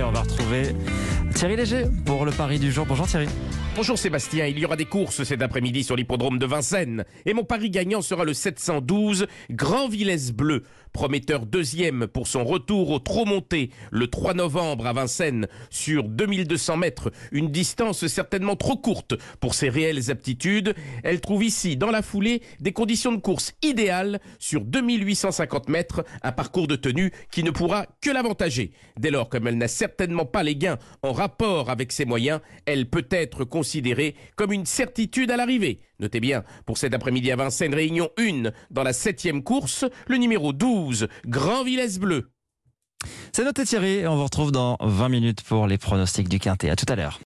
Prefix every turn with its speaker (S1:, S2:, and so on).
S1: on va retrouver Thierry Léger pour le pari du jour. Bonjour Thierry.
S2: Bonjour Sébastien, il y aura des courses cet après-midi sur l'hippodrome de Vincennes. Et mon pari gagnant sera le 712 Grand Villesse Bleu, prometteur deuxième pour son retour au trot monté le 3 novembre à Vincennes sur 2200 mètres. Une distance certainement trop courte pour ses réelles aptitudes. Elle trouve ici, dans la foulée, des conditions de course idéales sur 2850 mètres, un parcours de tenue qui ne pourra que l'avantager. Dès lors, comme elle n'a certainement pas les gains en rapport avec ses moyens, elle peut être considérée comme une certitude à l'arrivée. Notez bien, pour cet après-midi à Vincennes, réunion 1 dans la 7e course, le numéro 12, Grand Villesse Bleu.
S1: C'est noté Thierry et on vous retrouve dans 20 minutes pour les pronostics du Quintet. À tout à l'heure.